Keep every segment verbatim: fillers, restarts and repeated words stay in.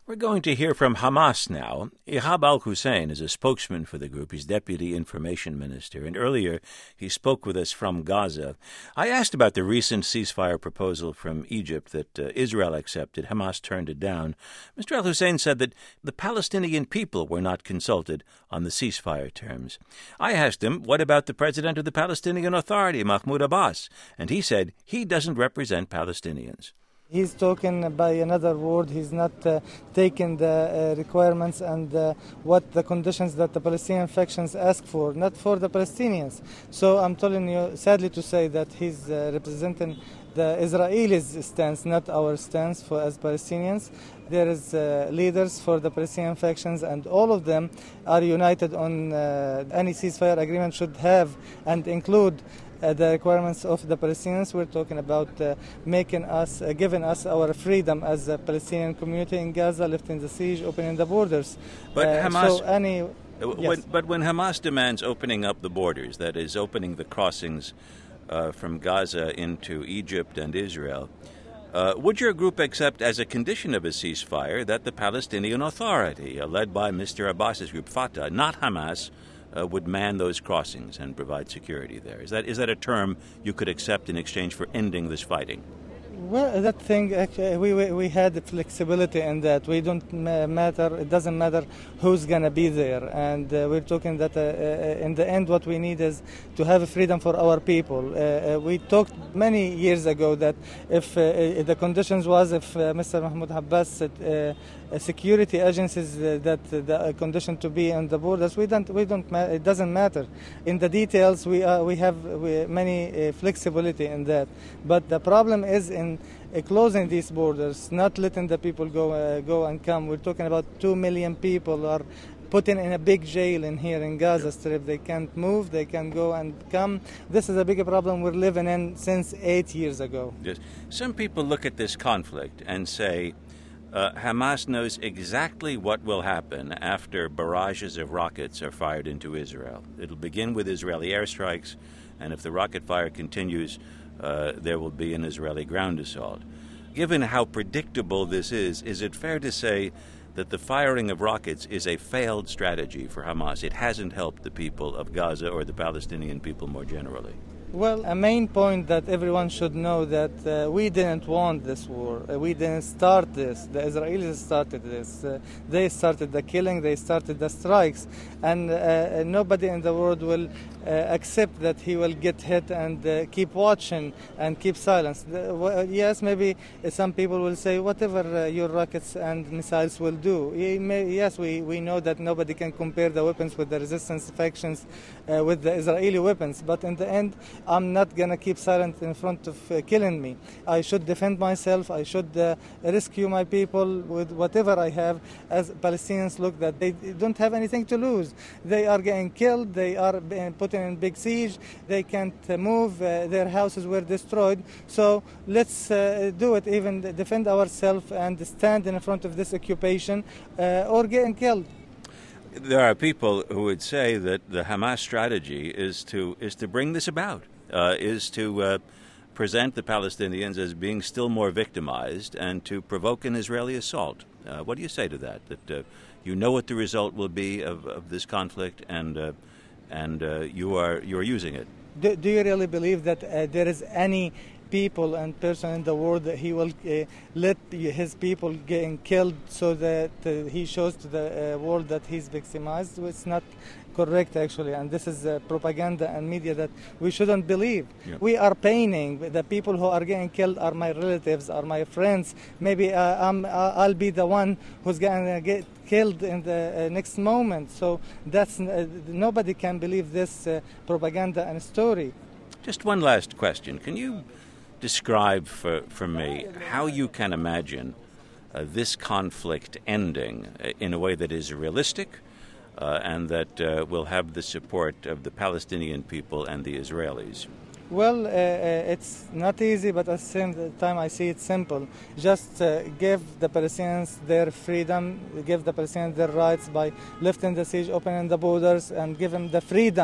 We're going to hear from Hamas now. Ihab al-Hussein is a spokesman for the group. He's Deputy Information Minister, and earlier he spoke with us from Gaza. I asked about the recent ceasefire proposal from Egypt that uh, Israel accepted. Hamas turned it down. Mister al-Hussein said that the Palestinian people were not consulted on the ceasefire terms. I asked him, what about the president of the Palestinian Authority, Mahmoud Abbas? And he said he doesn't represent Palestinians. He's talking by another word. He's not uh, taking the uh, requirements and uh, what the conditions that the Palestinian factions ask for, not for the Palestinians. So I'm telling you, sadly to say, that he's uh, representing the Israelis' stance, not our stance for as Palestinians. There is uh, leaders for the Palestinian factions, and all of them are united on uh, any ceasefire agreement should have and include Uh, the requirements of the Palestinians. We're talking about uh, making us, uh, giving us our freedom as a Palestinian community in Gaza, lifting the siege, opening the borders. But uh, Hamas, so any, yes. when, but when Hamas demands opening up the borders, that is, opening the crossings uh, from Gaza into Egypt and Israel, uh, would your group accept as a condition of a ceasefire that the Palestinian Authority, uh, led by Mister Abbas's group, Fatah, not Hamas, Uh, would man those crossings and provide security there? Is that is that a term you could accept in exchange for ending this fighting? Well, that thing, actually, we, we we had flexibility in that. We don't matter, it doesn't matter who's going to be there. And uh, we're talking that uh, uh, in the end what we need is to have freedom for our people. Uh, uh, we talked many years ago that if uh, the conditions was if uh, Mister Mahmoud Abbas said uh, security agencies uh, that uh, the condition to be on the borders, we don't, we don't, ma- it doesn't matter. In the details, we, uh, we have we, many uh, flexibility in that. But the problem is in Uh, closing these borders, not letting the people go uh, go and come. We're talking about two million people are put in a big jail in here in Gaza Strip. They can't move, they can't go and come. This is a big problem we're living in since eight years ago. Yes. Some people look at this conflict and say uh, Hamas knows exactly what will happen after barrages of rockets are fired into Israel. It'll begin with Israeli airstrikes, and if the rocket fire continues, Uh, there will be an Israeli ground assault. Given how predictable this is, is it fair to say that the firing of rockets is a failed strategy for Hamas? It hasn't helped the people of Gaza or the Palestinian people more generally. Well, a main point that everyone should know that uh, we didn't want this war. Uh, we didn't start this. The Israelis started this. Uh, they started the killing. They started the strikes. And uh, nobody in the world will uh, accept that he will get hit and uh, keep watching and keep silence. The, well, yes, maybe some people will say whatever uh, your rockets and missiles will do. May, yes, we, we know that nobody can compare the weapons with the resistance factions uh, with the Israeli weapons. But in the end, I'm not going to keep silent in front of uh, killing me. I should defend myself. I should uh, rescue my people with whatever I have. As Palestinians look that they don't have anything to lose. They are getting killed. They are being put in big siege. They can't uh, move. Uh, their houses were destroyed. So let's uh, do it, even defend ourselves and stand in front of this occupation uh, or getting killed. There are people who would say that the Hamas strategy is to is to bring this about. Uh, is to uh, present the Palestinians as being still more victimized and to provoke an Israeli assault. Uh, what do you say to that? That uh, you know what the result will be of, of this conflict, and uh, and uh, you are you are using it. Do, do you really believe that uh, there is any people and person in the world that he will uh, let his people getting killed so that uh, he shows to the uh, world that he's victimized? It's not correct, actually, and this is uh, propaganda and media that we shouldn't believe. Yeah. We are paining. The people who are getting killed are my relatives, are my friends. Maybe uh, I'm, I'll be the one who's going to get killed in the uh, next moment. So that's uh, nobody can believe this uh, propaganda and story. Just one last question. Can you describe for, for me how you can imagine uh, this conflict ending in a way that is realistic uh, and that uh, will have the support of the Palestinian people and the Israelis? Well, uh, uh, it's not easy, but at the same time I see it simple. Just uh, give the Palestinians their freedom, give the Palestinians their rights by lifting the siege, opening the borders, and give them the freedom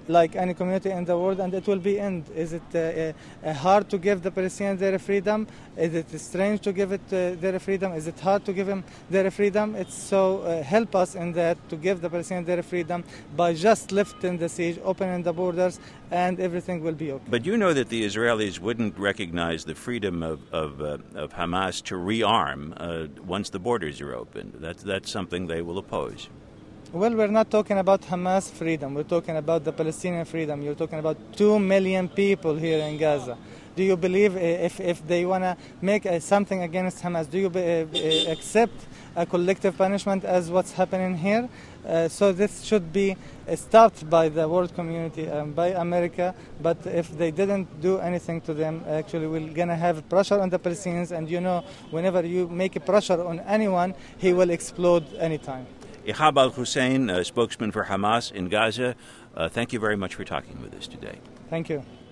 like any community in the world, and it will be end. Is it uh, uh, hard to give the Palestinians their freedom? Is it strange to give it uh, their freedom? Is it hard to give them their freedom? It's so uh, help us in that to give the Palestinians their freedom by just lifting the siege, opening the borders, and everything will be okay. But you know that the Israelis wouldn't recognize the freedom of of, uh, of Hamas to rearm uh, once the borders are opened. That's that's something they will oppose. Well, we're not talking about Hamas freedom. We're talking about the Palestinian freedom. You're talking about two million people here in Gaza. Do you believe if, if they want to make uh, something against Hamas, do you be, uh, accept a collective punishment as what's happening here? Uh, so this should be stopped by the world community and by America. But if they didn't do anything to them, actually we're going to have pressure on the Palestinians. And you know, whenever you make a pressure on anyone, he will explode anytime. Ihab al-Hussein, uh, spokesman for Hamas in Gaza, uh, thank you very much for talking with us today. Thank you.